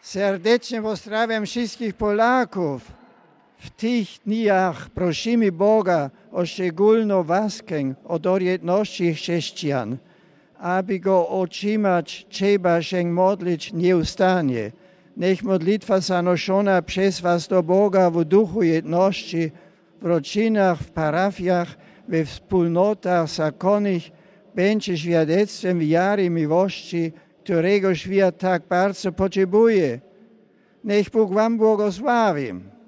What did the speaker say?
Serdecznie pozdrawiam wszystkich Polaków. W tych dniach prosimy Boga o szczególną łaskę od jedności chrześcijan. Aby Go otrzymać, trzeba się modlić nieustannie. Niech modlitwa zanoszona przez Was do Boga w duchu jedności, w rodzinach, w parafiach, we wspólnotach zakonnych będzie świadectwem wiary i miłości, którego świat tak bardzo potrzebuje. Niech Bóg Wam błogosławi.